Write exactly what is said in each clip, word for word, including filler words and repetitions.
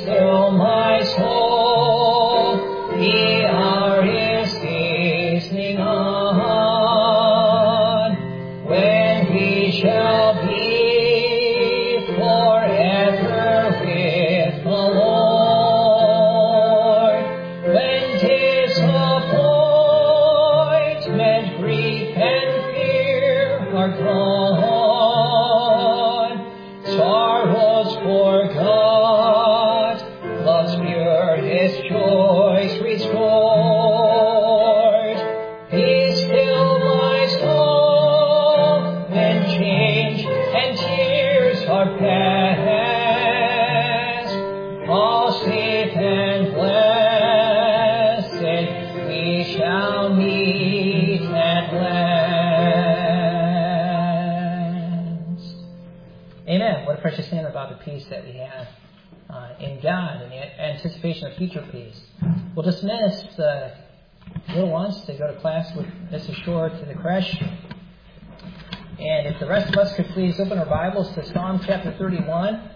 still my soul, the hour is hastening on, when we shall be forever with the Lord. When disappointment, grief, and fear are gone, sorrows forgot, love's purest joys restored. Be still my soul, when change and tears are past, all safe and blessed, we shall meet at last. Amen. What a precious thing about the peace that we have uh, in God and the anticipation of future peace. We'll dismiss the little ones to go to class with Missus Shore to the creche. And if the rest of us could please open our Bibles to Psalm chapter thirty-one.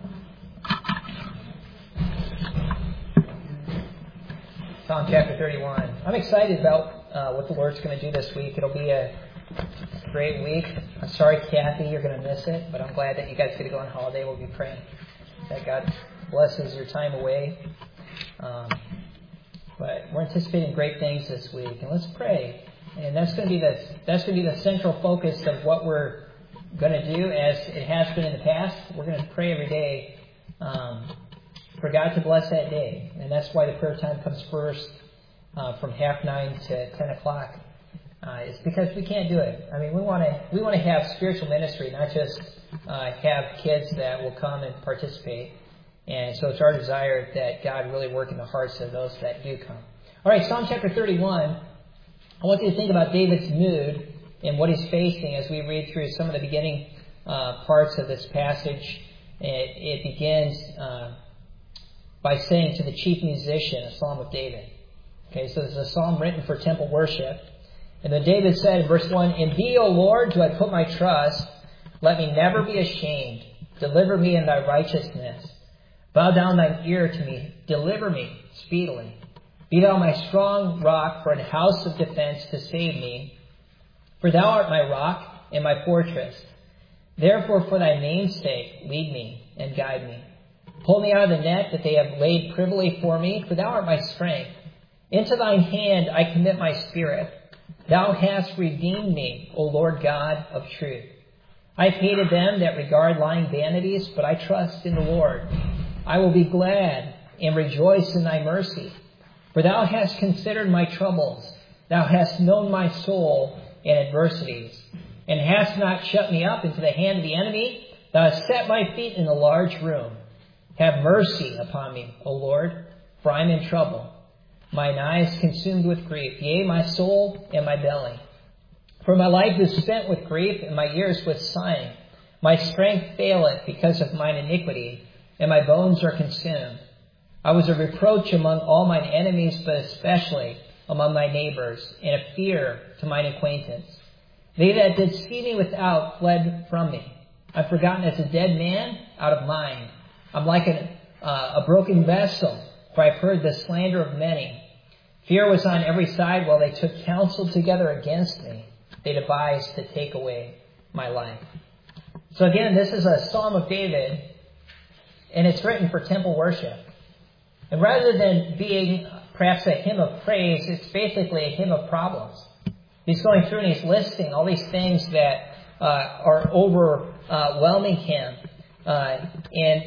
Psalm chapter thirty-one. I'm excited about uh, what the Lord's going to do this week. It'll be a great week. I'm sorry, Kathy, you're going to miss it, but I'm glad that you guys get to go on holiday. We'll be praying that God blesses your time away. Um, but we're anticipating great things this week, and let's pray. And that's going to be the that's going to be the central focus of what we're going to do, as it has been in the past. We're going to pray every day um, for God to bless that day, and that's why the prayer time comes first, uh, from half nine to ten o'clock. Uh, it's because we can't do it. I mean, we want to we want to have spiritual ministry, not just uh, have kids that will come and participate. And so it's our desire that God really work in the hearts of those that do come. All right, Psalm chapter thirty-one. I want you to think about David's mood and what he's facing as we read through some of the beginning uh, parts of this passage. It, it begins uh, by saying to the chief musician, a psalm of David. Okay, so this is a psalm written for temple worship. And then David said in verse one, "In thee, O Lord, do I put my trust. Let me never be ashamed. Deliver me in thy righteousness. Bow down thine ear to me. Deliver me speedily. Be thou my strong rock for an house of defense to save me. For thou art my rock and my fortress. Therefore for thy name's sake lead me and guide me. Pull me out of the net that they have laid privily for me, for thou art my strength. Into thine hand I commit my spirit. Thou hast redeemed me, O Lord God of truth. I have hated them that regard lying vanities, but I trust in the Lord. I will be glad and rejoice in thy mercy. For thou hast considered my troubles. Thou hast known my soul in adversities, and hast not shut me up into the hand of the enemy. Thou hast set my feet in a large room. Have mercy upon me, O Lord, for I am in trouble. Mine eyes consumed with grief, yea, my soul and my belly. For my life is spent with grief, and my ears with sighing. My strength faileth because of mine iniquity, and my bones are consumed. I was a reproach among all mine enemies, but especially among my neighbors, and a fear to mine acquaintance. They that did see me without fled from me. I'm forgotten as a dead man out of mind. I'm like an, uh, a broken vessel, for I've heard the slander of many. Fear was on every side while they took counsel together against me. They devised to take away my life. So again, this is a Psalm of David, and it's written for temple worship. And rather than being perhaps a hymn of praise, it's basically a hymn of problems. He's going through and he's listing all these things that uh, are overwhelming him. Uh, and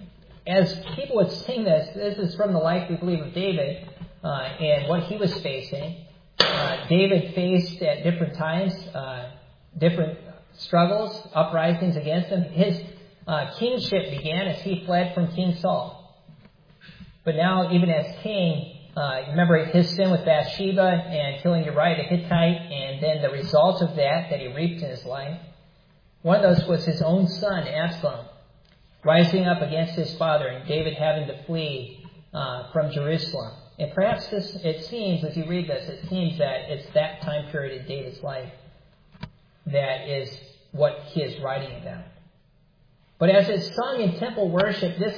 as people would sing this, this is from the life, we believe, of David uh, and what he was facing. Uh, David faced at different times uh, different struggles, uprisings against him. His uh, kingship began as he fled from King Saul. But now, even as king, uh, remember his sin with Bathsheba and killing Uriah the Hittite, and then the result of that that he reaped in his life. One of those was his own son, Absalom, rising up against his father, and David having to flee uh, from Jerusalem. And perhaps this, it seems, as you read this, it seems that it's that time period in David's life that is what he is writing about. But as it's sung in temple worship, this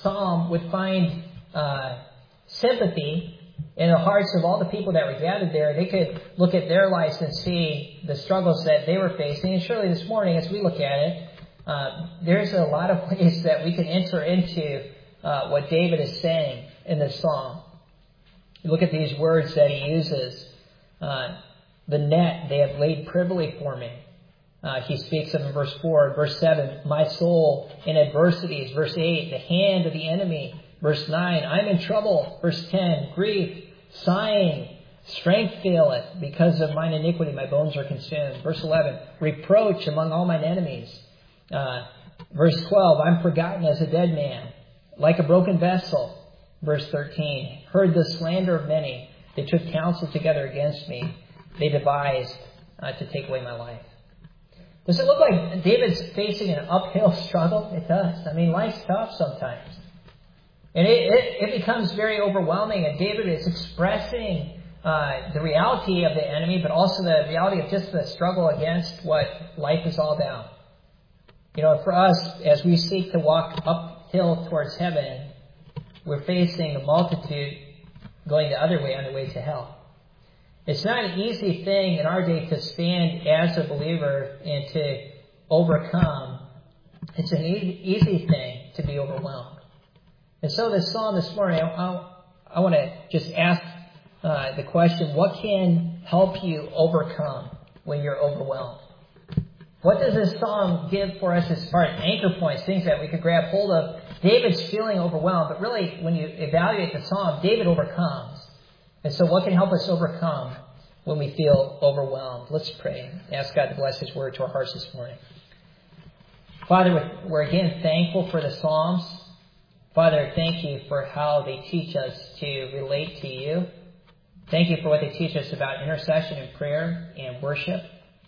psalm would find uh, sympathy in the hearts of all the people that were gathered there. They could look at their lives and see the struggles that they were facing. And surely this morning, as we look at it, uh, there's a lot of ways that we can enter into uh, what David is saying in this psalm. You look at these words that he uses. Uh, the net they have laid privily for me. Uh, he speaks of in verse four. Verse seven, my soul in adversities. Verse eight, the hand of the enemy. Verse nine, I'm in trouble. Verse ten, grief, sighing, strength faileth. Because of mine iniquity, my bones are consumed. Verse eleven, reproach among all mine enemies. Uh, verse twelve, I'm forgotten as a dead man, like a broken vessel. Verse thirteen, heard the slander of many. They took counsel together against me. They devised uh, to take away my life. Does it look like David's facing an uphill struggle? It does. I mean, life's tough sometimes. And it, it, it becomes very overwhelming. And David is expressing uh, the reality of the enemy, but also the reality of just the struggle against what life is all about. You know, for us, as we seek to walk uphill towards heaven, we're facing a multitude going the other way on the way to hell. It's not an easy thing in our day to stand as a believer and to overcome. It's an e- easy thing to be overwhelmed. And so this psalm this morning, I, I, I want to just ask uh, the question, what can help you overcome when you're overwhelmed? What does this psalm give for us as far as anchor points, things that we could grab hold of? David's feeling overwhelmed, but really when you evaluate the psalm, David overcomes. And so what can help us overcome when we feel overwhelmed? Let's pray. Ask God to bless His word to our hearts this morning. Father, we're again thankful for the Psalms. Father, thank you for how they teach us to relate to you. Thank you for what they teach us about intercession and prayer and worship.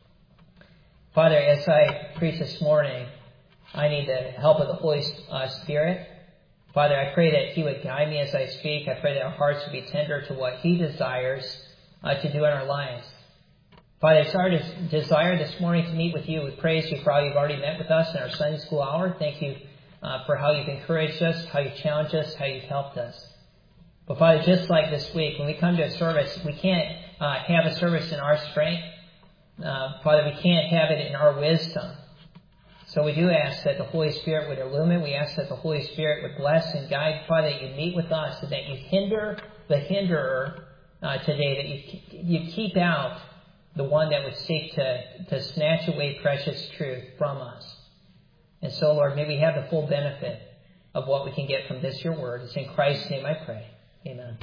Father, as I preach this morning, I need the help of the Holy Spirit. Father, I pray that He would guide me as I speak. I pray that our hearts would be tender to what He desires uh, to do in our lives. Father, it's our des- desire this morning to meet with you. We praise you for how you've already met with us in our Sunday school hour. Thank you uh, for how you've encouraged us, how you've challenged us, how you've helped us. But Father, just like this week, when we come to a service, we can't uh, have a service in our strength. Uh, Father, we can't have it in our wisdom. So we do ask that the Holy Spirit would illumine. We ask that the Holy Spirit would bless and guide. Father, that you meet with us and that you hinder the hinderer uh, today, that you you keep out the one that would seek to, to snatch away precious truth from us. And so, Lord, may we have the full benefit of what we can get from this, your word. It's in Christ's name I pray. Amen.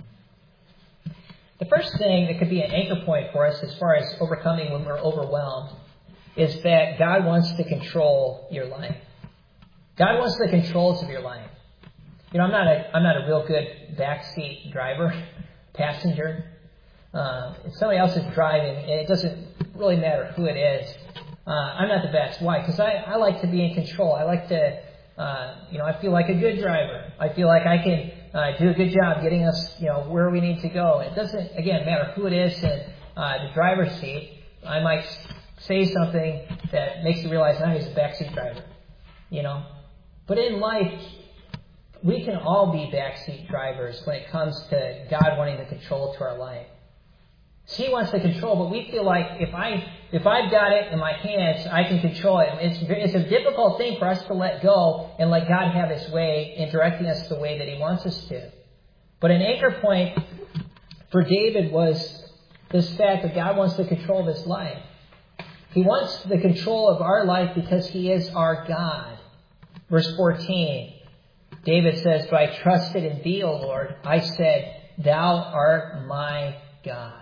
The first thing that could be an anchor point for us as far as overcoming when we're overwhelmed is that God wants to control your life. God wants the controls of your life. You know, I'm not a I'm not a real good backseat driver, passenger. Uh, if somebody else is driving, it doesn't really matter who it is. Uh, I'm not the best. Why? Because I, I like to be in control. I like to, uh, you know, I feel like a good driver. I feel like I can uh, do a good job getting us, you know, where we need to go. It doesn't, again, matter who it is in uh, the driver's seat. I might say something that makes you realize now he's a backseat driver, you know. But in life, we can all be backseat drivers when it comes to God wanting to control to our life. He wants to control, but we feel like if I if I've got it in my hands, I can control it. It's it's a difficult thing for us to let go and let God have His way in directing us the way that He wants us to. But an anchor point for David was this fact that God wants to control this life. He wants the control of our life because He is our God. Verse fourteen, David says, "But I trusted in Thee, O Lord. I said, Thou art my God."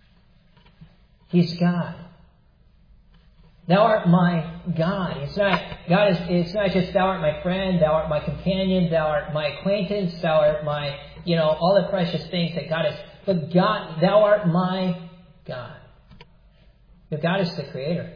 He's God. Thou art my God. It's not God is. It's not just Thou art my friend. Thou art my companion. Thou art my acquaintance. Thou art my, you know, all the precious things that God is. But God, Thou art my God. But God is the Creator.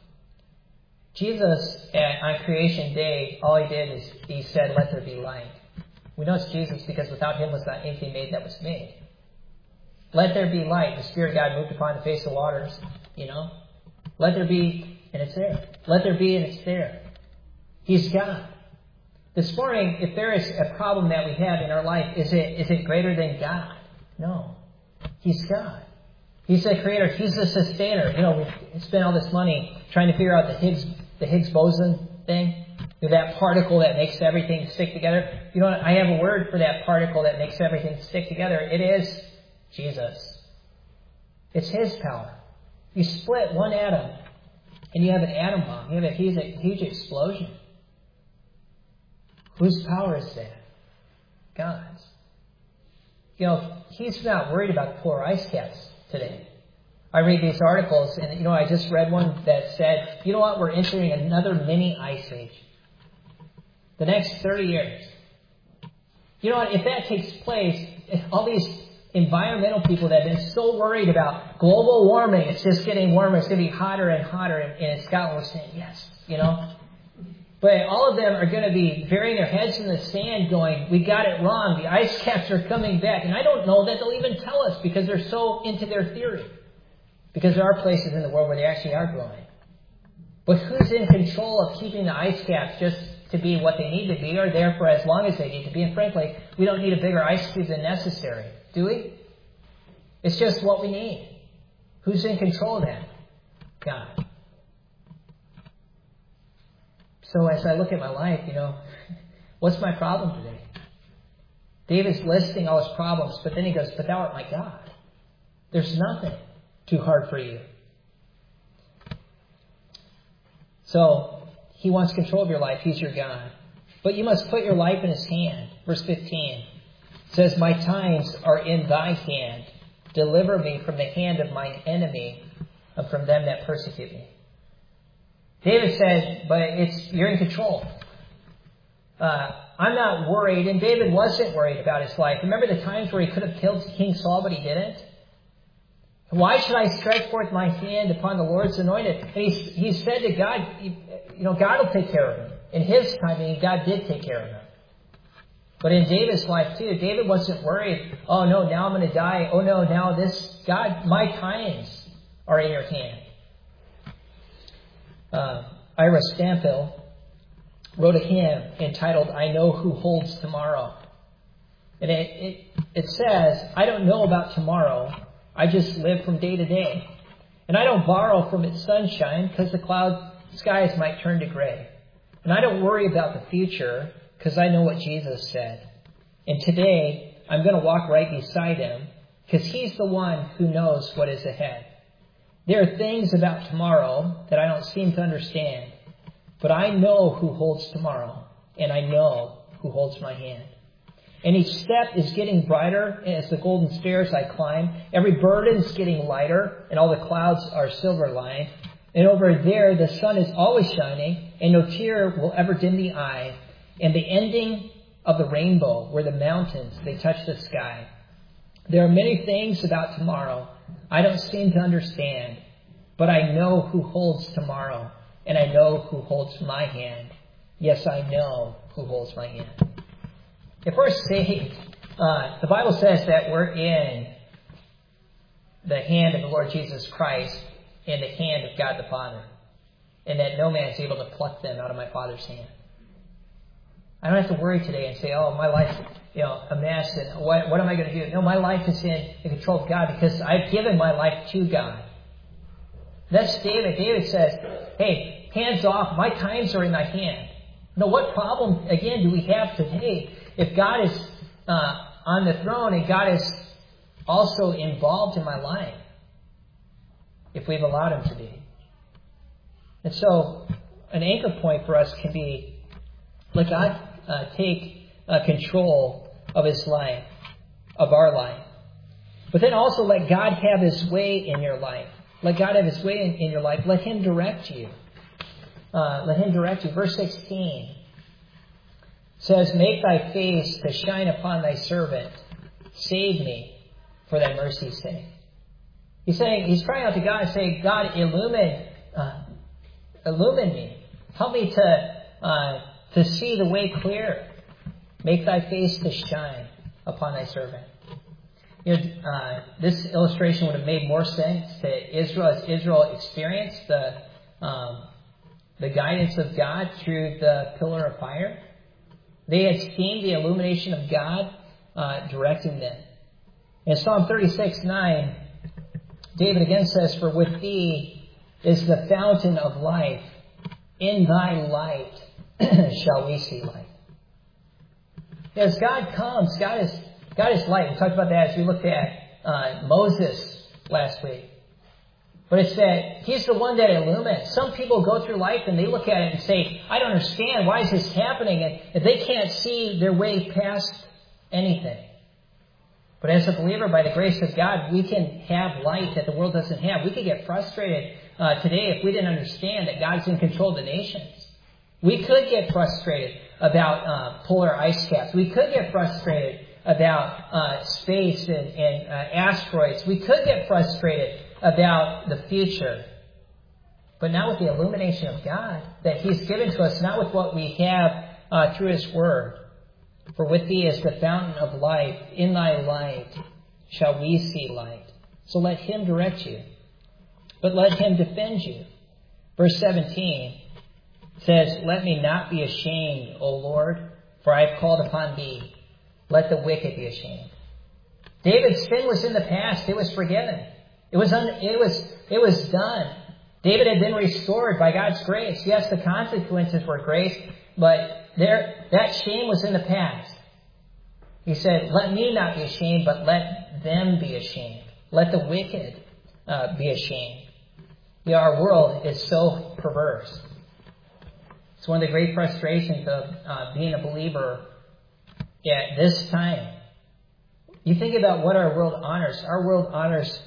Jesus, at, on Creation Day, all He did is He said, "Let there be light." We know it's Jesus because without Him was not anything made that was made. Let there be light. The Spirit of God moved upon the face of the waters, you know. Let there be, and it's there. Let there be, and it's there. He's God. This morning, if there is a problem that we have in our life, is it is it greater than God? No. He's God. He's the creator. He's the sustainer. You know, we spent all this money trying to figure out the Higgs the Higgs boson thing. You know, that particle that makes everything stick together. You know what? I have a word for that particle that makes everything stick together. It is Jesus. It's His power. You split one atom, and you have an atom bomb. You have a huge, a huge explosion. Whose power is that? God's. You know, He's not worried about the polar ice caps today. I read these articles, and, you know, I just read one that said, you know what, we're entering another mini ice age. The next thirty years. You know what, if that takes place, all these environmental people that have been so worried about global warming, it's just getting warmer, it's going to be hotter and hotter, and in Scotland we're saying, yes, you know. But all of them are going to be burying their heads in the sand going, we got it wrong, the ice caps are coming back. And I don't know that they'll even tell us because they're so into their theory. Because there are places in the world where they actually are growing. But who's in control of keeping the ice caps just to be what they need to be, or there for as long as they need to be? And frankly, we don't need a bigger ice cube than necessary, do we? It's just what we need. Who's in control of that? God. So as I look at my life, you know, what's my problem today? David's listing all his problems, but then he goes, but thou art my God. There's nothing too hard for you. So He wants control of your life. He's your God. But you must put your life in His hand. Verse fifteen says, my times are in thy hand. Deliver me from the hand of mine enemy and from them that persecute me. David said, but it's you're in control. Uh, I'm not worried. And David wasn't worried about his life. Remember the times where he could have killed King Saul, but he didn't? Why should I stretch forth my hand upon the Lord's anointed? And he, he said to God, you know, God will take care of him. In His timing, God did take care of him. But in David's life too, David wasn't worried, oh no, now I'm going to die. Oh no, now this, God, my times are in your hand. Uh, Ira Stamphill wrote a hymn entitled, I Know Who Holds Tomorrow. And it, it, it says, I don't know about tomorrow. I just live from day to day. And I don't borrow from its sunshine because the cloud skies might turn to gray. And I don't worry about the future because I know what Jesus said. And today, I'm going to walk right beside Him because He's the one who knows what is ahead. There are things about tomorrow that I don't seem to understand, but I know who holds tomorrow, and I know who holds my hand. And each step is getting brighter as the golden stairs I climb. Every burden is getting lighter, and all the clouds are silver lined. And over there, the sun is always shining, and no tear will ever dim the eye. And the ending of the rainbow, where the mountains, they touch the sky. There are many things about tomorrow I don't seem to understand, but I know who holds tomorrow, and I know who holds my hand. Yes, I know who holds my hand. If we're saved, uh, the Bible says that we're in the hand of the Lord Jesus Christ, in the hand of God the Father, and that no man is able to pluck them out of my Father's hand. I don't have to worry today and say, oh, my life, you know, a mess, and what, what am I going to do? No, my life is in the control of God because I've given my life to God. That's David. David says, hey, hands off. My times are in thy hand. Now, what problem, again, do we have today if God is uh, on the throne and God is also involved in my life? If we've allowed Him to be. And so, an anchor point for us can be, let God uh, take uh, control of His life, of our life. But then also let God have His way in your life. Let God have His way in, in your life. Let Him direct you. Uh, let Him direct you. Verse sixteen says, make thy face to shine upon thy servant. Save me for thy mercy's sake. He's saying, he's crying out to God and saying, God, illumine, uh, illumine me. Help me to, uh, to see the way clear. Make thy face to shine upon thy servant. You know, uh, this illustration would have made more sense to Israel as Israel experienced the, um, the guidance of God through the pillar of fire. They had seen the illumination of God uh, directing them. In Psalm thirty-six nine, David again says, "For with thee is the fountain of life. In thy light shall we see light." As God comes, God is God is light. We talked about that as we looked at uh, Moses last week. But it's that He's the one that illumines. Some people go through life and they look at it and say, "I don't understand. Why is this happening?" And if they can't see their way past anything. But as a believer, by the grace of God, we can have light that the world doesn't have. We could get frustrated uh, today if we didn't understand that God's in control of the nations. We could get frustrated about uh, polar ice caps. We could get frustrated about uh, space and, and uh, asteroids. We could get frustrated about the future. But not with the illumination of God that He's given to us, not with what we have uh, through His Word. For with thee is the fountain of life. In thy light shall we see light. So let Him direct you. But let Him defend you. Verse seventeen says, "Let me not be ashamed, O Lord, for I have called upon thee. Let the wicked be ashamed." David's sin was in the past. It was forgiven. It was, un, it was, it was done. David had been restored by God's grace. Yes, the consequences were grace, but there, that shame was in the past. He said, "Let me not be ashamed, but let them be ashamed. Let the wicked uh, be ashamed." You know, our world is so perverse. It's one of the great frustrations of uh, being a believer at this time. You think about what our world honors. Our world honors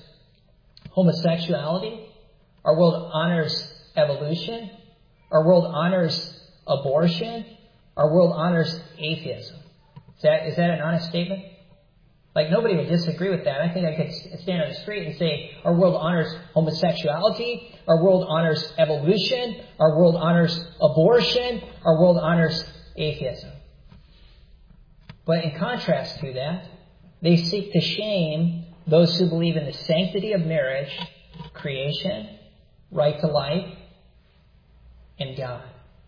homosexuality. Our world honors evolution. Our world honors abortion. Our world honors atheism. Is that, is that an honest statement? Like, nobody would disagree with that. I think I could stand on the street and say our world honors homosexuality. Our world honors evolution. Our world honors abortion. Our world honors atheism. But in contrast to that, they seek to shame those who believe in the sanctity of marriage, creation, right to life, and God.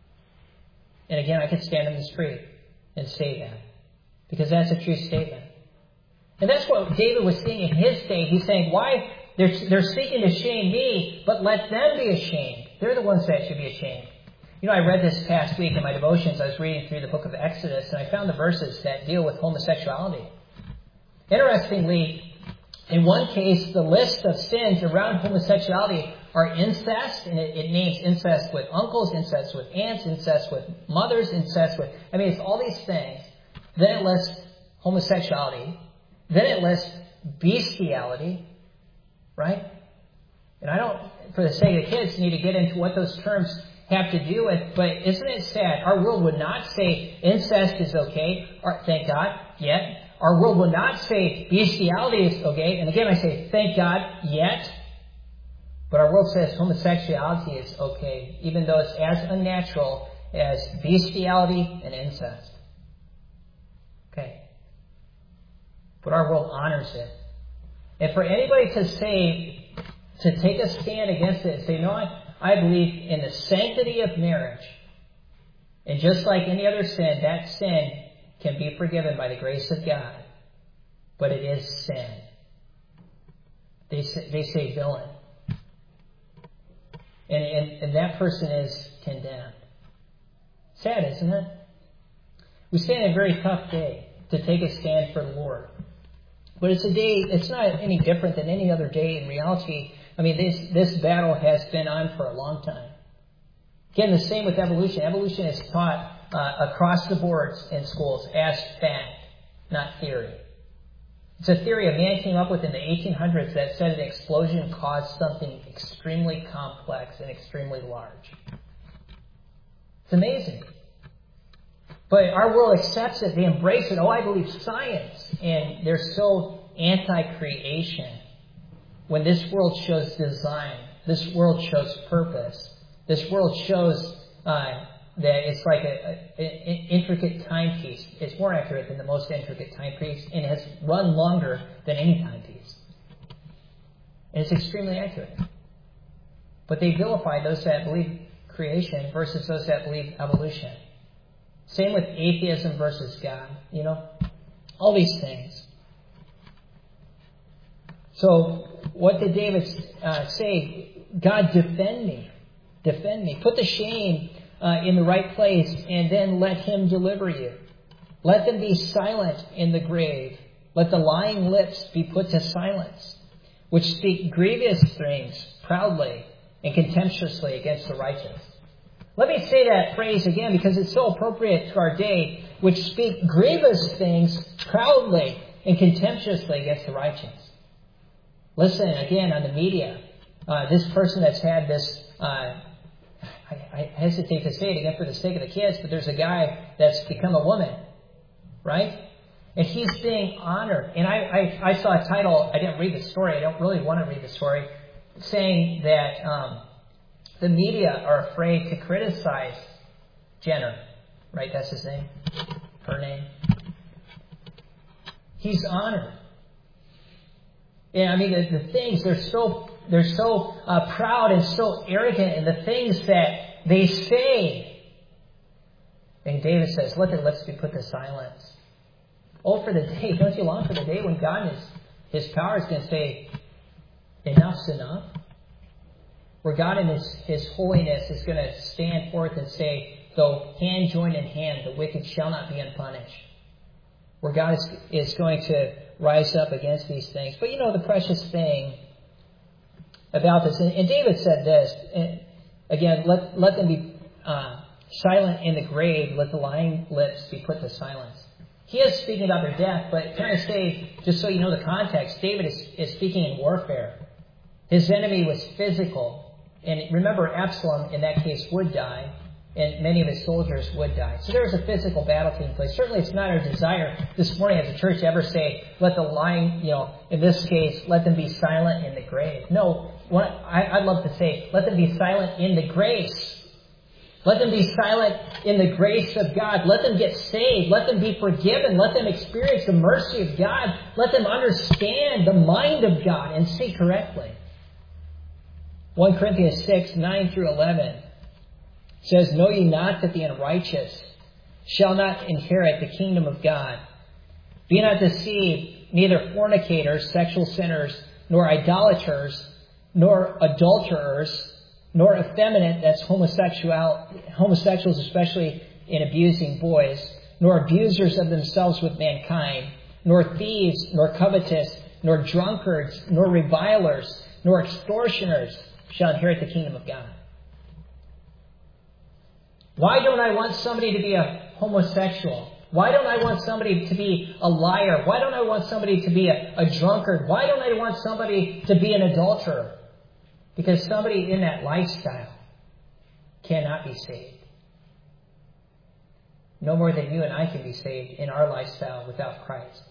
And again, I could stand on the street and say that, because that's a true statement. And that's what David was seeing in his day. He's saying, why? They're, they're seeking to shame me, but let them be ashamed. They're the ones that should be ashamed. You know, I read this past week in my devotions. I was reading through the book of Exodus, and I found the verses that deal with homosexuality. Interestingly, in one case, the list of sins around homosexuality are incest, and it, it names incest with uncles, incest with aunts, incest with mothers, incest with... I mean, it's all these things. Then it lists homosexuality. Then it lists bestiality, right? And I don't, for the sake of the kids, need to get into what those terms have to do with, but isn't it sad? Our world would not say incest is okay, or, thank God, yet. Our world will not say bestiality is okay. And again, I say, thank God, yet. But our world says homosexuality is okay, even though it's as unnatural as bestiality and incest. Okay. But our world honors it. And for anybody to say, to take a stand against it and say, no, I, I believe in the sanctity of marriage. And just like any other sin, that sin can be forgiven by the grace of God. But it is sin. They say, they say villain. And, and, and that person is condemned. Sad, isn't it? We stand in a very tough day to take a stand for the Lord. But it's a day, it's not any different than any other day in reality. I mean, this, this battle has been on for a long time. Again, the same with evolution. Evolution is taught uh, across the boards in schools as fact, not theory. It's a theory a man came up with in the eighteen hundreds that said an explosion caused something extremely complex and extremely large. It's amazing. But our world accepts it. They embrace it. Oh, I believe science. And they're so anti-creation. When this world shows design, this world shows purpose, this world shows uh, that it's like an intricate timepiece. It's more accurate than the most intricate timepiece, and has run longer than any timepiece. And it's extremely accurate. But they vilify those that believe creation versus those that believe evolution. Same with atheism versus God, you know, all these things. So what did David uh, say? God, defend me. Defend me. Put the shame uh, in the right place, and then let him deliver you. Let them be silent in the grave. Let the lying lips be put to silence, which speak grievous things proudly and contemptuously against the righteous. Let me say that phrase again because it's so appropriate to our day, which speak grievous things proudly and contemptuously against the righteous. Listen again on the media. Uh, this person that's had this, uh, I, I hesitate to say it again for the sake of the kids, but there's a guy that's become a woman, right? And he's being honored. And I, I, I saw a title, I didn't read the story, I don't really want to read the story, saying that um, the media are afraid to criticize Jenner, right? That's his name, her name. He's honored. Yeah, I mean, the, the things, they're so they're so uh, proud and so arrogant in the things that they say. And David says, let their lips be put to silence. Oh, for the day, don't you long for the day when God in his, his power is going to say, enough's enough? Where God in his, his holiness is going to stand forth and say, though hand join in hand, the wicked shall not be unpunished. Where God is, is going to rise up against these things. But you know, the precious thing about this, and, and David said this, and again, let, let them be uh, silent in the grave, let the lying lips be put to silence. He is speaking about their death, but can I say, just so you know the context, David is, is speaking in warfare. His enemy was physical. And remember, Absalom, in that case, would die. And many of his soldiers would die. So there was a physical battle taking place. Certainly it's not our desire this morning as a church to ever say, let the lying, you know, in this case, let them be silent in the grave. No, what I, I'd love to say, let them be silent in the grace. Let them be silent in the grace of God. Let them get saved. Let them be forgiven. Let them experience the mercy of God. Let them understand the mind of God and see correctly. First Corinthians six, nine through eleven says, know ye not that the unrighteous shall not inherit the kingdom of God? Be not deceived, neither fornicators, sexual sinners, nor idolaters, nor adulterers, nor effeminate, that's homosexual, homosexuals, especially in abusing boys, nor abusers of themselves with mankind, nor thieves, nor covetous, nor drunkards, nor revilers, nor extortioners shall inherit the kingdom of God. Why don't I want somebody to be a homosexual? Why don't I want somebody to be a liar? Why don't I want somebody to be a, a drunkard? Why don't I want somebody to be an adulterer? Because somebody in that lifestyle cannot be saved. No more than you and I can be saved in our lifestyle without Christ.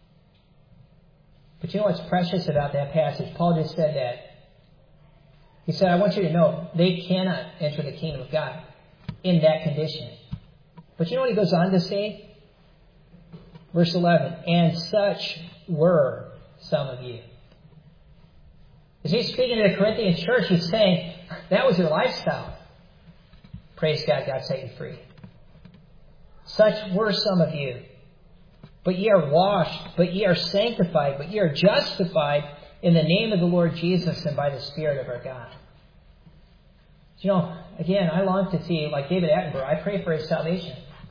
But you know what's precious about that passage? Paul just said that. He said, I want you to know they cannot enter the kingdom of God in that condition. But you know what he goes on to say? Verse eleven, and such were some of you. As he's speaking to the Corinthian church, he's saying, that was your lifestyle. Praise God, God set you free. Such were some of you. But ye are washed, but ye are sanctified, but ye are justified in the name of the Lord Jesus and by the Spirit of our God. You know, again, I long to see, like David Attenborough, I pray for his salvation.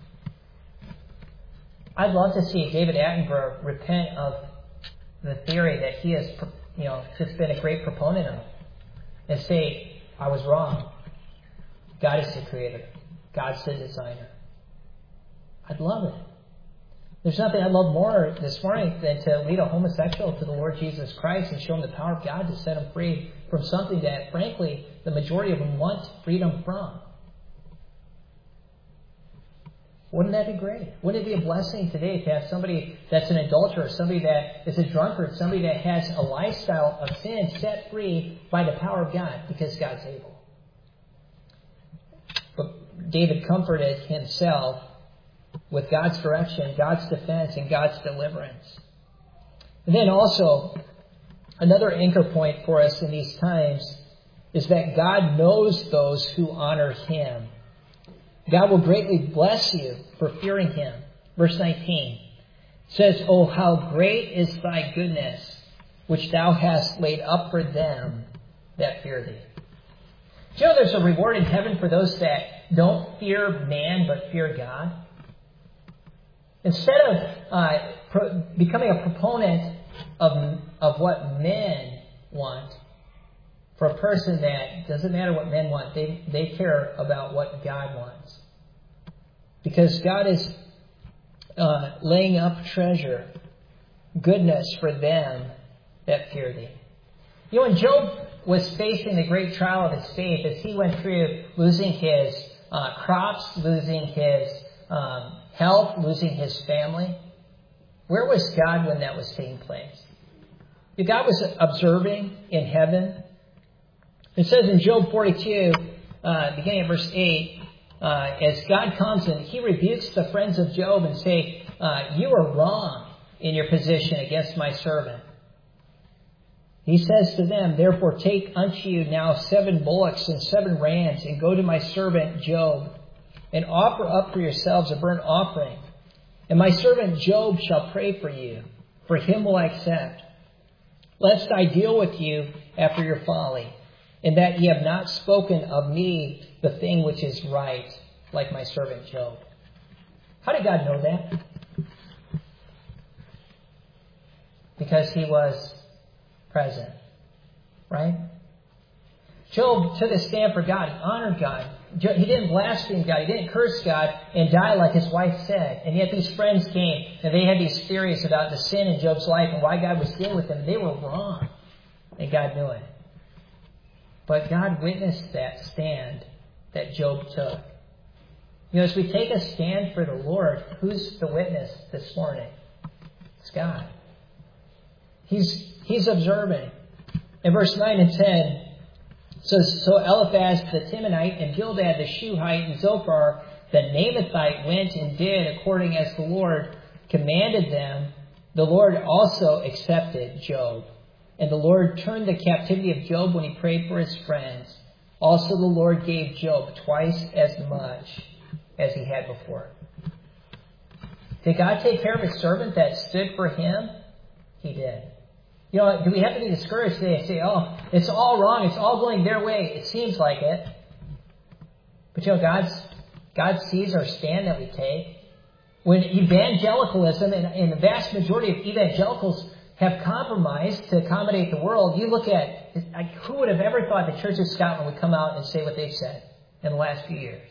I'd love to see David Attenborough repent of the theory that he has, you know, just been a great proponent of, and say, I was wrong. God is the creator. God's the designer. I'd love it. There's nothing I'd love more this morning than to lead a homosexual to the Lord Jesus Christ and show him the power of God to set him free from something that, frankly, the majority of them want freedom from. Wouldn't that be great? Wouldn't it be a blessing today to have somebody that's an adulterer, somebody that is a drunkard, somebody that has a lifestyle of sin set free by the power of God because God's able? But David comforted himself with God's direction, God's defense, and God's deliverance. And then also, another anchor point for us in these times is that God knows those who honor him. God will greatly bless you for fearing him. Verse nineteen says, "Oh, how great is thy goodness, which thou hast laid up for them that fear thee." Do you know there's a reward in heaven for those that don't fear man but fear God? Instead of uh, pro- becoming a proponent of, of what men want, for a person that doesn't matter what men want, they, they care about what God wants. Because God is uh, laying up treasure, goodness for them that fear thee. You know, when Job was facing the great trial of his faith, as he went through losing his uh, crops, losing his um, health, losing his family, where was God when that was taking place? God was observing in heaven. It says in Job forty-two, uh, beginning at verse eight, uh, as God comes and he rebukes the friends of Job and say, uh, "You are wrong in your position against my servant." He says to them, "Therefore take unto you now seven bullocks and seven rams, and go to my servant Job, and offer up for yourselves a burnt offering. And my servant Job shall pray for you, for him will I accept. Lest I deal with you after your folly, and that ye have not spoken of me the thing which is right, like my servant Job." How did God know that? Because he was present, right? Job took a stand for God. He honored God. He didn't blaspheme God. He didn't curse God and die like his wife said. And yet these friends came and they had these theories about the sin in Job's life and why God was dealing with them. They were wrong. And God knew it. But God witnessed that stand that Job took. You know, as we take a stand for the Lord, who's the witness this morning? It's God. He's He's observing. In verse nine and ten, it says, "So Eliphaz the Temanite and Bildad the Shuhite and Zophar the Naamathite went and did according as the Lord commanded them. The Lord also accepted Job. And the Lord turned the captivity of Job when he prayed for his friends. Also the Lord gave Job twice as much as he had before." Did God take care of his servant that stood for him? He did. You know, do we have to be discouraged today and say, "Oh, it's all wrong. It's all going their way. It seems like it." But you know, God's, God sees our stand that we take. When evangelicalism, and, and the vast majority of evangelicals have compromised to accommodate the world, you look at, like, who would have ever thought the Church of Scotland would come out and say what they've said in the last few years?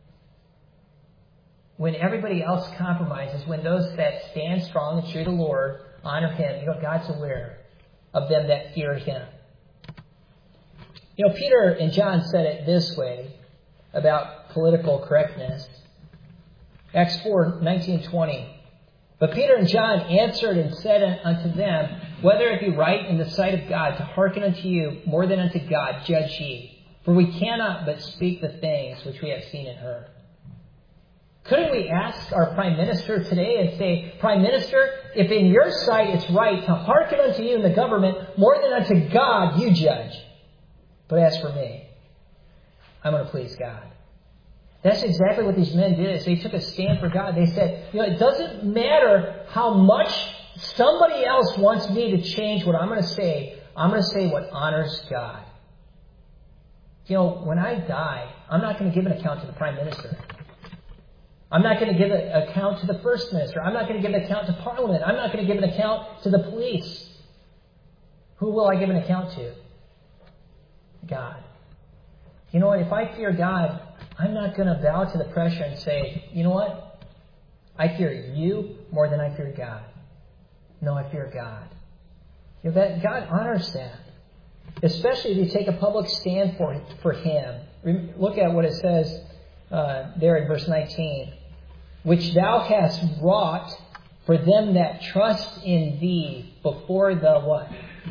When everybody else compromises, when those that stand strong and true to the Lord honor him, you know, God's aware of them that fear him. You know, Peter and John said it this way about political correctness. Acts four, nineteen, twenty. "But Peter and John answered and said unto them, Whether it be right in the sight of God to hearken unto you more than unto God, judge ye. For we cannot but speak the things which we have seen and heard." Couldn't we ask our Prime Minister today and say, "Prime Minister, if in your sight it's right to hearken unto you in the government more than unto God, you judge. But as for me, I'm going to please God." That's exactly what these men did. Is they took a stand for God. They said, you know, it doesn't matter how much somebody else wants me to change what I'm going to say. I'm going to say what honors God. You know, when I die, I'm not going to give an account to the Prime Minister. I'm not going to give an account to the First Minister. I'm not going to give an account to Parliament. I'm not going to give an account to the police. Who will I give an account to? God. You know what? If I fear God, I'm not going to bow to the pressure and say, "You know what? I fear you more than I fear God." No, I fear God. You know, that God honors that. Especially if you take a public stand for, for him. Look at what it says uh, there in verse nineteen. "Which thou hast wrought for them that trust in thee before the" what?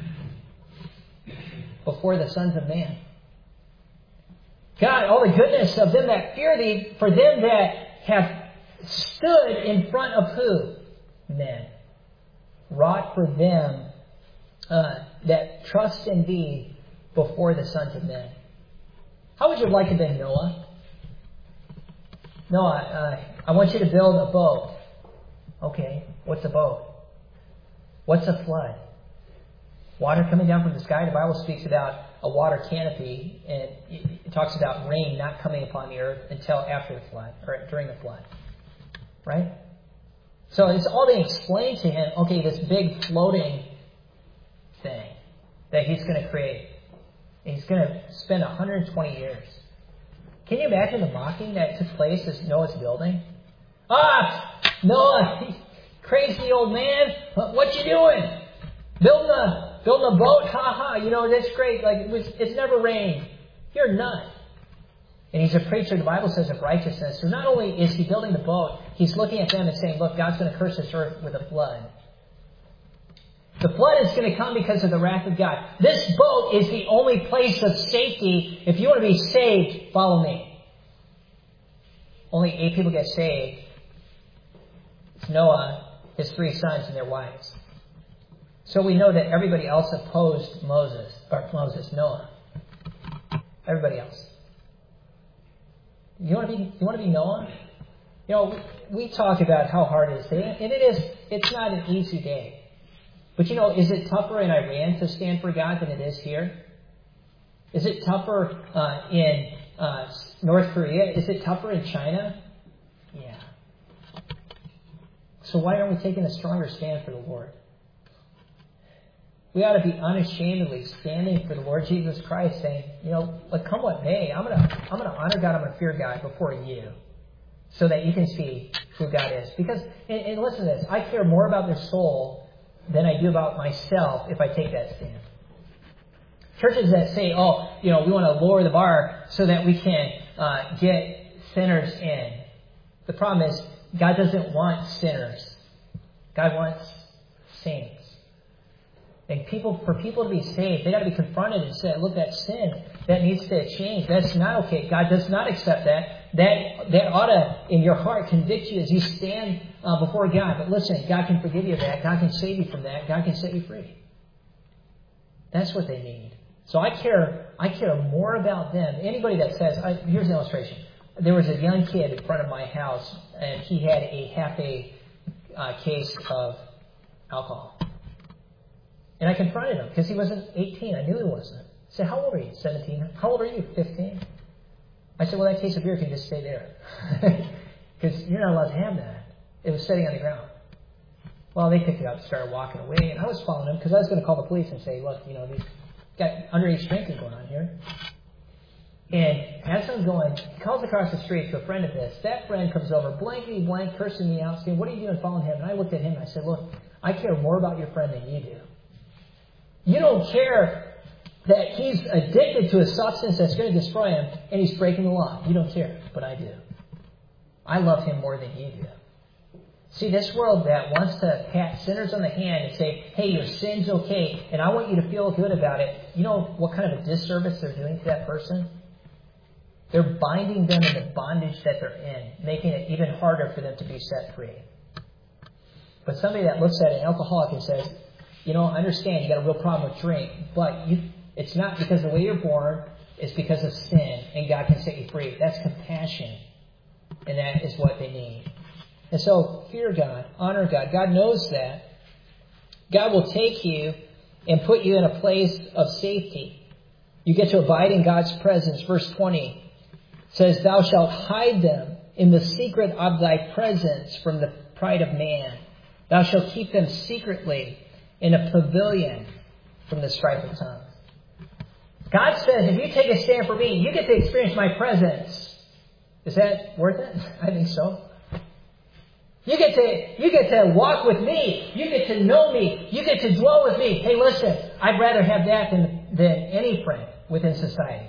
Before the sons of man. God, all the goodness of them that fear thee, for them that have stood in front of who? Men. Wrought for them uh, that trust in thee before the sons of men. How would you have liked to have been Noah? Noah, uh, I want you to build a boat. Okay, what's a boat? What's a flood? Water coming down from the sky. The Bible speaks about a water canopy, and it, it talks about rain not coming upon the earth until after the flood, or during the flood. Right? So it's all being explained to him, okay, this big floating thing that he's going to create. He's going to spend one hundred twenty years. Can you imagine the mocking that took place as Noah's building? Ah, Noah, crazy old man, what you doing? Building a building a boat? Ha ha! You know that's great. Like it was, it's never rained. You're a nut. And he's a preacher. The Bible says of righteousness. So not only is he building the boat, he's looking at them and saying, "Look, God's going to curse this earth with a flood. The flood is going to come because of the wrath of God. This boat is the only place of safety. If you want to be saved, follow me." Only eight people get saved. It's Noah, his three sons, and their wives. So we know that everybody else opposed Moses, or Moses, Noah. Everybody else. You want to be? You want to be Noah? You know, we talk about how hard it is today, and it is. It's not an easy day. But you know, is it tougher in Iran to stand for God than it is here? Is it tougher uh, in uh, North Korea? Is it tougher in China? Yeah. So why aren't we taking a stronger stand for the Lord? We ought to be unashamedly standing for the Lord Jesus Christ, saying, you know, like come what may, I'm gonna I'm gonna honor God, I'm gonna fear God before you, so that you can see who God is. Because, and, and listen to this, I care more about their soul than I do about myself if I take that stand. Churches that say, oh, you know, we want to lower the bar so that we can uh, get sinners in. The problem is, God doesn't want sinners. God wants saints. And people, for people to be saved, they got to be confronted and say, look, that's sin. That needs to change. That's not okay. God does not accept that. That that ought to, in your heart, convict you as you stand uh, before God. But listen, God can forgive you of that. God can save you from that. God can set you free. That's what they need. So I care. I care more about them. Anybody that says, I, here's an illustration. There was a young kid in front of my house, and he had a half a uh, case of alcohol. And I confronted him because he wasn't eighteen. I knew he wasn't. I said, how old are you? seventeen. How old are you? fifteen. I said, well, that case of beer can just stay there. Because you're not allowed to have that. It was sitting on the ground. Well, they picked it up, started walking away, and I was following them because I was going to call the police and say, look, you know, these got underage drinking going on here. And as I'm going, he calls across the street to a friend of his. That friend comes over, blankety blank, cursing me out, saying, what are you doing following him? And I looked at him and I said, look, I care more about your friend than you do. You don't care that he's addicted to a substance that's going to destroy him, and he's breaking the law. You don't care, but I do. I love him more than you do. See, this world that wants to pat sinners on the hand and say, hey, your sin's okay, and I want you to feel good about it, you know what kind of a disservice they're doing to that person? They're binding them in the bondage that they're in, making it even harder for them to be set free. But somebody that looks at an alcoholic and says, you know, I understand you got a real problem with drink, but you, it's not because the way you're born, it's because of sin, and God can set you free. That's compassion, and that is what they need. And so, fear God, honor God. God knows that. God will take you and put you in a place of safety. You get to abide in God's presence. Verse twenty says, thou shalt hide them in the secret of thy presence from the pride of man. Thou shalt keep them secretly in a pavilion from the strife of tongues. God says, if you take a stand for me, you get to experience my presence. Is that worth it? I think so. You get to, you get to walk with me. You get to know me. You get to dwell with me. Hey, listen, I'd rather have that than, than any friend within society.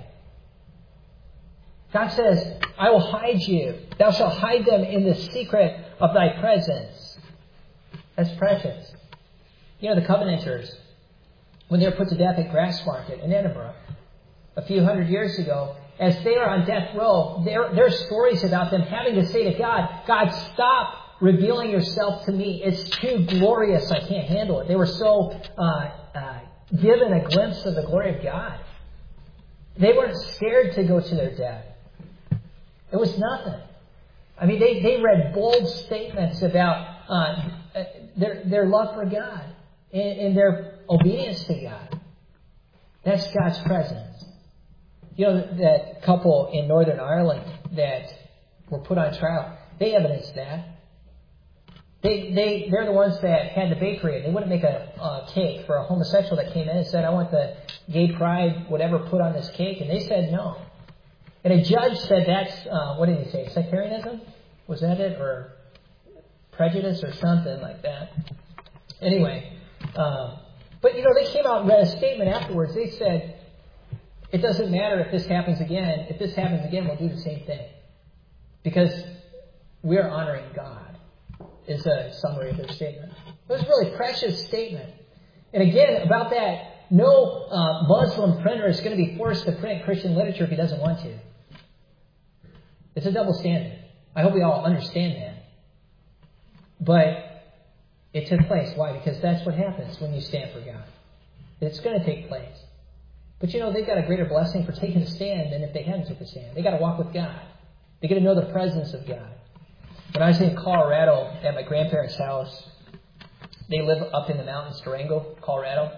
God says, I will hide you. Thou shalt hide them in the secret of thy presence. That's precious. You know, the Covenanters, when they were put to death at Grassmarket in Edinburgh a few hundred years ago, as they are on death row, there, there are stories about them having to say to God, God, stop revealing yourself to me. It's too glorious. I can't handle it. They were so uh, uh, given a glimpse of the glory of God. They weren't scared to go to their death. It was nothing. I mean, they, they read bold statements about uh, their, their love for God and, and their obedience to God. That's God's presence. You know, that couple in Northern Ireland that were put on trial, they evidenced that. They, they, they're the ones that had the bakery. They wouldn't make a, a cake for a homosexual that came in and said, I want the gay pride, whatever, put on this cake. And they said no. And a judge said that's, uh, what did he say, sectarianism? Was that it? Or prejudice or something like that. Anyway, um, but, you know, they came out and read a statement afterwards. They said, it doesn't matter if this happens again. If this happens again, we'll do the same thing. Because we're honoring God, is a summary of their statement. It was a really precious statement. And again, about that, no uh, Muslim printer is going to be forced to print Christian literature if he doesn't want to. It's a double standard. I hope we all understand that. But it took place. Why? Because that's what happens when you stand for God. It's going to take place. But you know, they've got a greater blessing for taking a stand than if they hadn't took a stand. They got to walk with God. They get to know the presence of God. When I was in Colorado at my grandparents' house, they live up in the mountains, Durango, Colorado.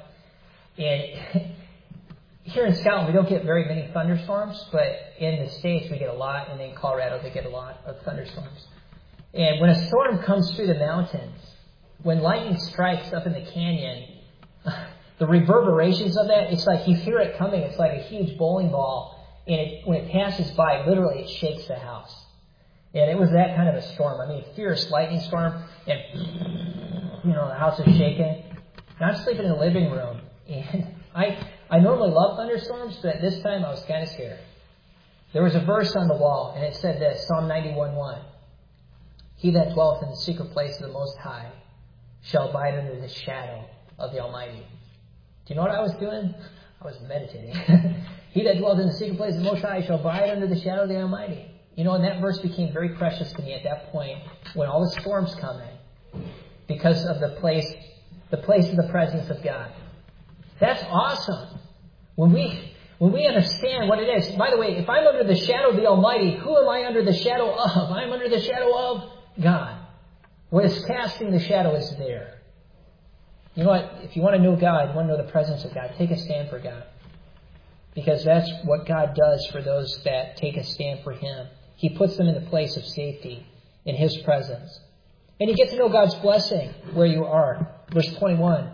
And here in Scotland, we don't get very many thunderstorms, but in the States, we get a lot. And in Colorado, they get a lot of thunderstorms. And when a storm comes through the mountains, when lightning strikes up in the canyon, the reverberations of that, it's like you hear it coming. It's like a huge bowling ball. And it, when it passes by, literally it shakes the house. And it was that kind of a storm. I mean, fierce lightning storm. And, you know, the house is shaking. And I'm sleeping in the living room. And I I normally love thunderstorms, but this time I was kind of scared. There was a verse on the wall, and it said this, Psalm ninety-one one. He that dwelleth in the secret place of the Most High shall abide under the shadow of the Almighty. Do you know what I was doing? I was meditating. He that dwells in the secret place of the Most High shall abide under the shadow of the Almighty. You know, and that verse became very precious to me at that point when all the storms come in because of the place, the place of the presence of God. That's awesome. When we when we understand what it is. By the way, if I'm under the shadow of the Almighty, who am I under the shadow of? I'm under the shadow of God. What is casting the shadow is there. You know what? If you want to know God, you want to know the presence of God, take a stand for God. Because that's what God does for those that take a stand for Him. He puts them in the place of safety in His presence. And you get to know God's blessing where you are. Verse twenty-one.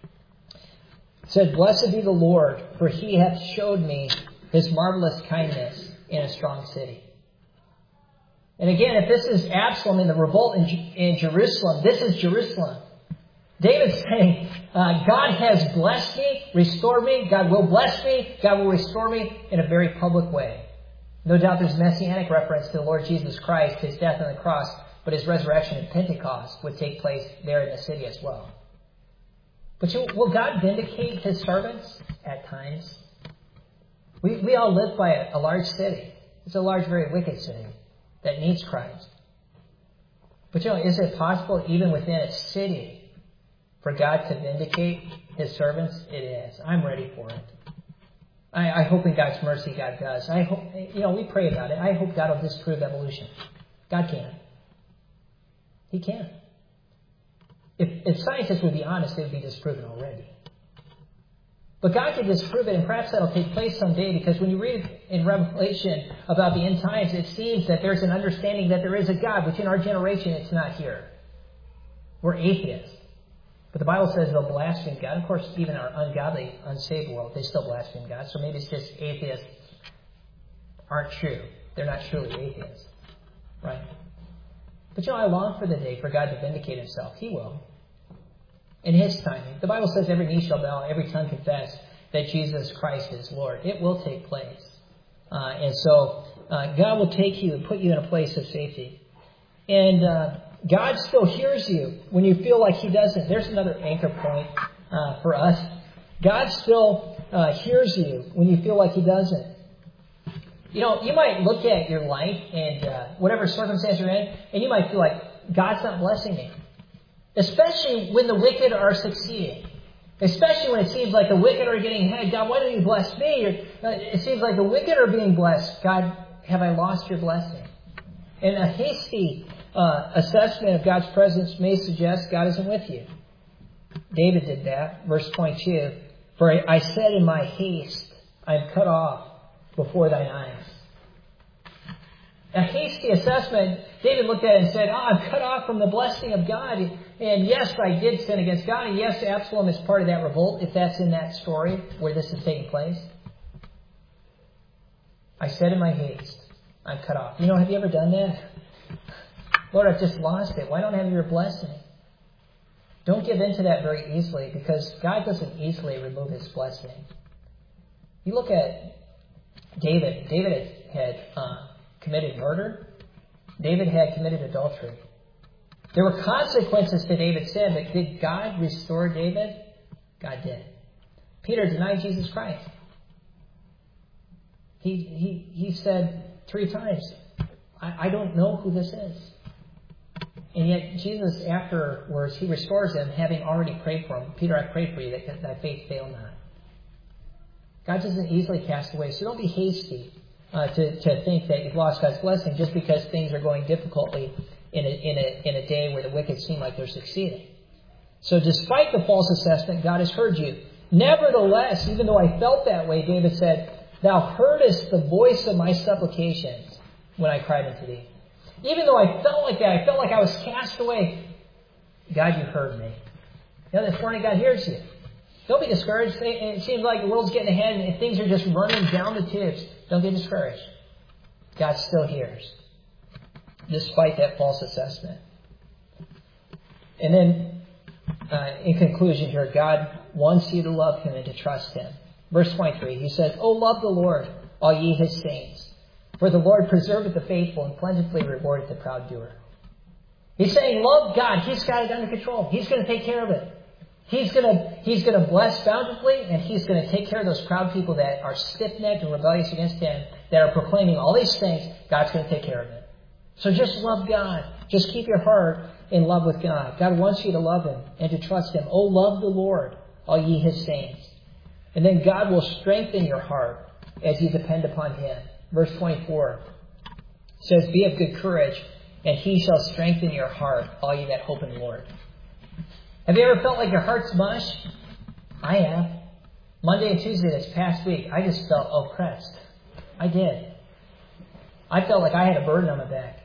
It said, Blessed be the Lord, for He hath showed me His marvelous kindness in a strong city. And again, if this is Absalom in the revolt in, in Jerusalem, this is Jerusalem. David's saying, uh, God has blessed me, restored me, God will bless me, God will restore me in a very public way. No doubt there's messianic reference to the Lord Jesus Christ, His death on the cross, but His resurrection at Pentecost would take place there in the city as well. But you, will God vindicate His servants at times? We, we all live by a, a large city. It's a large, very wicked city that needs Christ. But you know, is it possible even within a city for God to vindicate His servants? It is. I'm ready for it. I, I hope in God's mercy God does. I hope, you know, we pray about it. I hope God will disprove evolution. God can. He can. If, if scientists would be honest, it would be disproven already. But God can disprove it, and perhaps that will take place someday, because when you read in Revelation about the end times, it seems that there's an understanding that there is a God, which in our generation it's not here. We're atheists. But the Bible says they'll blaspheme God. Of course, even our ungodly, unsaved world, they still blaspheme God. So maybe it's just atheists aren't true. They're not truly atheists. Right? But you know, I long for the day for God to vindicate Himself. He will. In His timing. The Bible says every knee shall bow, every tongue confess that Jesus Christ is Lord. It will take place. Uh, and so uh, God will take you and put you in a place of safety. And uh, God still hears you when you feel like He doesn't. There's another anchor point uh, for us. God still uh, hears you when you feel like He doesn't. You know, you might look at your life and uh, whatever circumstance you're in, and you might feel like God's not blessing me. Especially when the wicked are succeeding. Especially when it seems like the wicked are getting ahead. God, why don't you bless me? Or, uh, it seems like the wicked are being blessed. God, have I lost your blessing? And a hasty uh, assessment of God's presence may suggest God isn't with you. David did that. Verse twenty-two, for I said in my haste, I am cut off before thine eyes. A hasty assessment, David looked at it and said, oh, I'm cut off from the blessing of God. And yes, I did sin against God. And yes, Absalom is part of that revolt, if that's in that story where this is taking place. I said in my haste, I'm cut off. You know, have you ever done that? Lord, I've just lost it. Why don't I have your blessing? Don't give in to that very easily, because God doesn't easily remove his blessing. You look at David. David had uh, committed murder. David had committed adultery. There were consequences to David's sin, but did God restore David? God did. Peter denied Jesus Christ. He he he said three times, I, I don't know who this is. And yet Jesus, afterwards, he restores him, having already prayed for him. Peter, I pray for you that thy faith fail not. God doesn't easily cast away, so don't be hasty uh, to, to think that you've lost God's blessing just because things are going difficultly in a, in a, in a day where the wicked seem like they're succeeding. So despite the false assessment, God has heard you. Nevertheless, even though I felt that way, David said, thou heardest the voice of my supplications when I cried unto thee. Even though I felt like that, I felt like I was cast away. God, you heard me. You know, this morning God hears you. Don't be discouraged. It seems like the world's getting ahead and things are just running down the tubes. Don't get discouraged. God still hears, despite that false assessment. And then, uh, in conclusion here, God wants you to love him and to trust him. Verse twenty-three, he says, O love the Lord, all ye his saints. For the Lord preserveth the faithful and plentifully rewardeth the proud doer. He's saying, love God. He's got it under control. He's going to take care of it. He's going to, he's going to bless bountifully, and he's going to take care of those proud people that are stiff-necked and rebellious against him, that are proclaiming all these things. God's going to take care of it. So just love God. Just keep your heart in love with God. God wants you to love him and to trust him. Oh, love the Lord, all ye his saints. And then God will strengthen your heart as you depend upon him. Verse twenty-four says, be of good courage, and he shall strengthen your heart, all ye that hope in the Lord. Have you ever felt like your heart's mush? I have. Monday and Tuesday this past week, I just felt oppressed. I did. I felt like I had a burden on my back.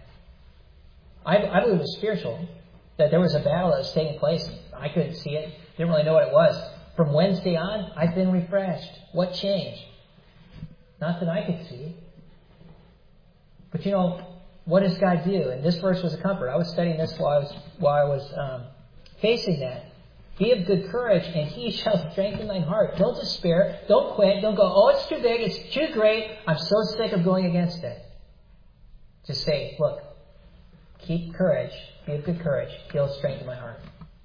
I, I believe it was spiritual, that there was a battle that was taking place. I couldn't see it. Didn't really know what it was. From Wednesday on, I've been refreshed. What changed? Not that I could see. But you know, what does God do? And this verse was a comfort. I was studying this while I was, while I was um, facing that. Be of good courage, and he shall strengthen thine heart. Don't despair. Don't quit. Don't go, oh, it's too big. It's too great. I'm so sick of going against it. Just say, look, keep courage. Be of good courage. He'll strengthen my heart.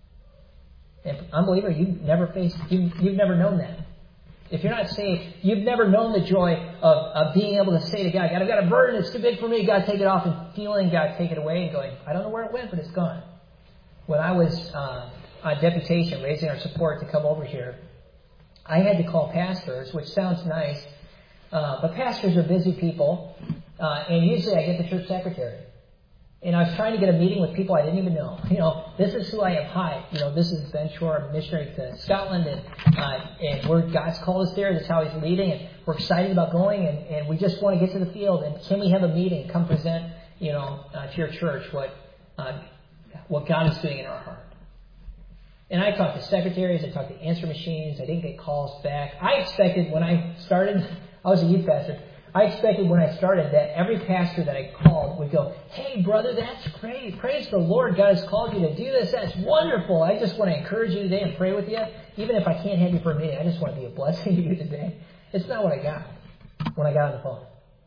And unbeliever, you've never faced, you, you've never known that. If you're not saved, you've never known the joy of, of being able to say to God, God, I've got a burden, it's too big for me, God, take it off, and feeling God take it away and going, I don't know where it went, but it's gone. When I was uh, on deputation, raising our support to come over here, I had to call pastors, which sounds nice, uh, but pastors are busy people, uh, and usually I get the church secretary. And I was trying to get a meeting with people I didn't even know. You know, this is who I am. Hi, you know, this is Ben Shore, I'm a missionary to Scotland, and uh, and we're, God's called us there. That's how he's leading, and we're excited about going, and, and we just want to get to the field. And can we have a meeting? Come present, you know, uh, to your church what uh, what God is doing in our heart. And I talked to secretaries, I talked to answer machines. I didn't get calls back. I expected when I started, I was a youth pastor. I expected when I started that every pastor that I called would go, hey, brother, that's great. Praise the Lord. God has called you to do this. That's wonderful. I just want to encourage you today and pray with you. Even if I can't have you for a meeting, I just want to be a blessing to you today. It's not what I got when I got on the phone.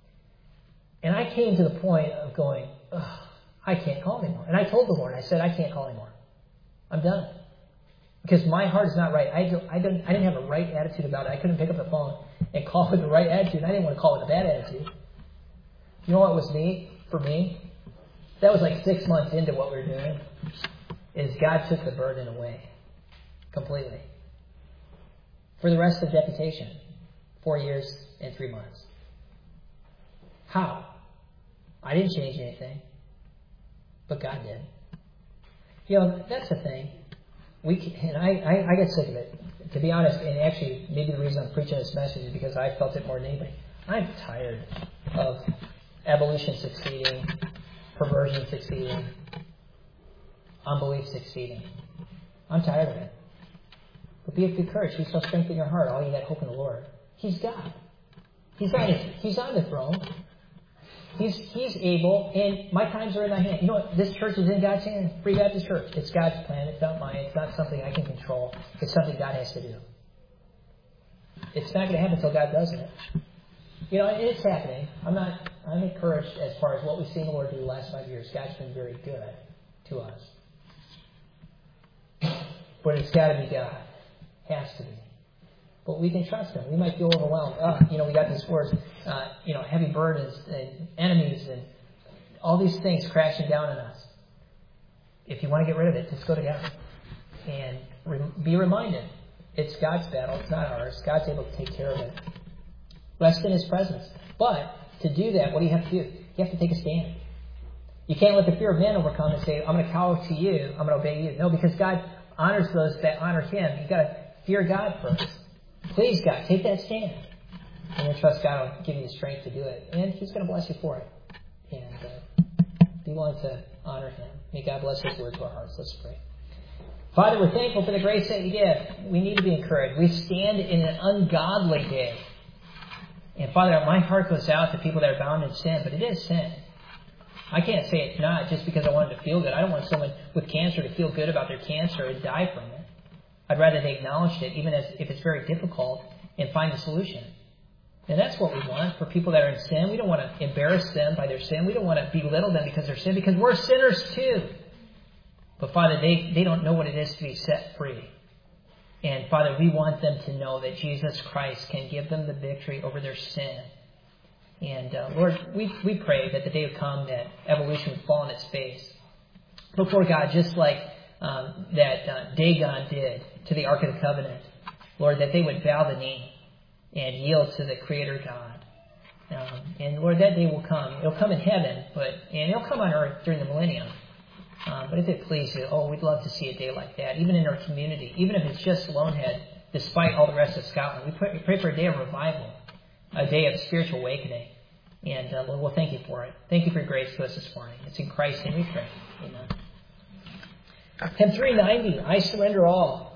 And I came to the point of going, ugh, I can't call anymore. And I told the Lord, I said, I can't call anymore. I'm done. Because my heart is not right. I, don't, I, didn't, I didn't have a right attitude about it. I couldn't pick up the phone and call with the right attitude. I didn't want to call with a bad attitude. You know what was me, for me? That was like six months into what we were doing, is God took the burden away completely. For the rest of deputation, four years and three months. How? I didn't change anything. but God did. You know, that's the thing. We can, and I, I, I get sick of it. To be honest, and actually, maybe the reason I'm preaching this message is because I felt it more than anybody. I'm tired of evolution succeeding, perversion succeeding, unbelief succeeding. I'm tired of it. But be of good courage. He shall strengthen your heart, all you that hope in the Lord. He's God. He's on his, He's on the throne. He's He's able, and my times are in thy hand. You know what? This church is in God's hand. Free Baptist Church. It's God's plan. It's not mine. It's not something I can control. It's something God has to do. It's not going to happen until God does it. You know, it's happening. I'm not. I'm encouraged as far as what we've seen the Lord do the last five years. God's been very good to us. But it's got to be God. Has to be. But we can trust Him. We might feel overwhelmed. Uh, you know, we got these words, uh, you know, heavy burdens and enemies and all these things crashing down on us. If you want to get rid of it, just go to God. And re- be reminded, it's God's battle. It's not ours. God's able to take care of it. Rest in His presence. But to do that, what do you have to do? You have to take a stand. You can't let the fear of man overcome and say, I'm going to cower to you. I'm going to obey you. No, because God honors those that honor Him. You've got to fear God first. Please, God, take that stand. And then trust God will give you the strength to do it. And He's going to bless you for it. And uh, be willing to honor Him. May God bless His word to our hearts. Let's pray. Father, we're thankful for the grace that You give. We need to be encouraged. We stand in an ungodly day. And Father, my heart goes out to people that are bound in sin, but it is sin. I can't say it's not just because I want them to feel good. I don't want someone with cancer to feel good about their cancer and die from it. I'd rather they acknowledged it, even as if it's very difficult, and find a solution. And that's what we want for people that are in sin. We don't want to embarrass them by their sin. We don't want to belittle them because they're sin, because we're sinners too. But Father, they, they don't know what it is to be set free. And Father, we want them to know that Jesus Christ can give them the victory over their sin. And uh, Lord, we, we pray that the day would come that evolution would fall on its face before God, just like um, that uh, Dagon did to the Ark of the Covenant. Lord, that they would bow the knee and yield to the Creator God. Um, and Lord, that day will come. It'll come in heaven, but and it'll come on earth during the millennium. Um, but if it pleases You, oh, we'd love to see a day like that, even in our community, even if it's just Lonehead, despite all the rest of Scotland. We pray, we pray for a day of revival, a day of spiritual awakening. And uh, Lord, we'll thank You for it. Thank You for Your grace to us this morning. It's in Christ's name we pray. Amen. Hymn three ninety, I Surrender All.